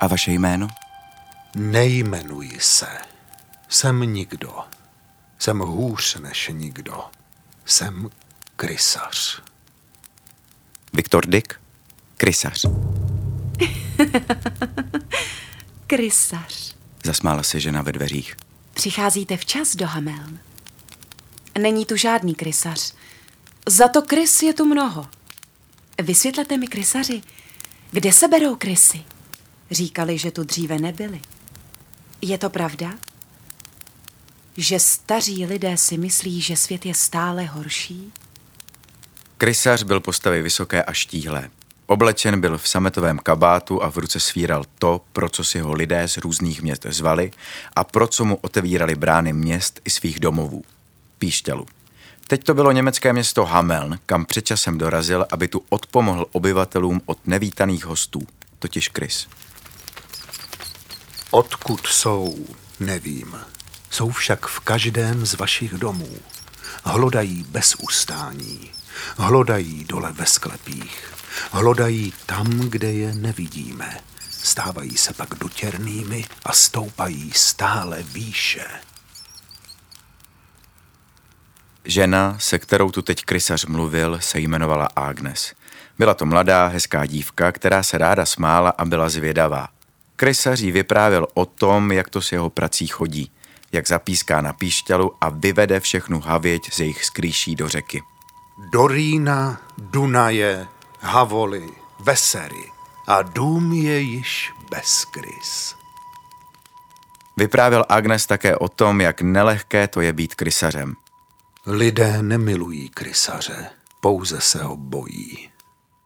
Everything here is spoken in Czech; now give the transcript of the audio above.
A vaše jméno? Nejmenuji se. Jsem nikdo. Jsem hůř než nikdo. Jsem krysař. Viktor Dyk, krysař. Krysař. Zasmála se žena ve dveřích. Přicházíte včas do Hameln. Není tu žádný krysař. Za to krys je tu mnoho. Vysvětlete mi, krysaři, kde se berou krysy? Říkali, že tu dříve nebyly. Je to pravda? Že staří lidé si myslí, že svět je stále horší? Krysař byl postavy vysoké a štíhlé. Oblečen byl v sametovém kabátu a v ruce svíral to, pro co si ho lidé z různých měst zvali a pro co mu otevírali brány měst i svých domovů. Píšťalu. Teď to bylo německé město Hameln, kam před časem dorazil, aby tu odpomohl obyvatelům od nevítaných hostů, totiž krys. Odkud jsou, nevím. Jsou však v každém z vašich domů. Hlodají bez ustání. Hlodají dole ve sklepích. Hlodají tam, kde je nevidíme. Stávají se pak dutěrnými a stoupají stále výše. Žena, se kterou tu teď krysař mluvil, se jmenovala Agnes. Byla to mladá, hezká dívka, která se ráda smála a byla zvědavá. Krysař jí vyprávěl o tom, jak to s jeho prací chodí, jak zapíská na píšťalu a vyvede všechnu havěť z jejich skrýší do řeky. Do Rýna, Dunaje, Havoly, Vesery a dům je již bez krys. Vyprávěl Agnes také o tom, jak nelehké to je být krysařem. Lidé nemilují krysaře, pouze se ho bojí.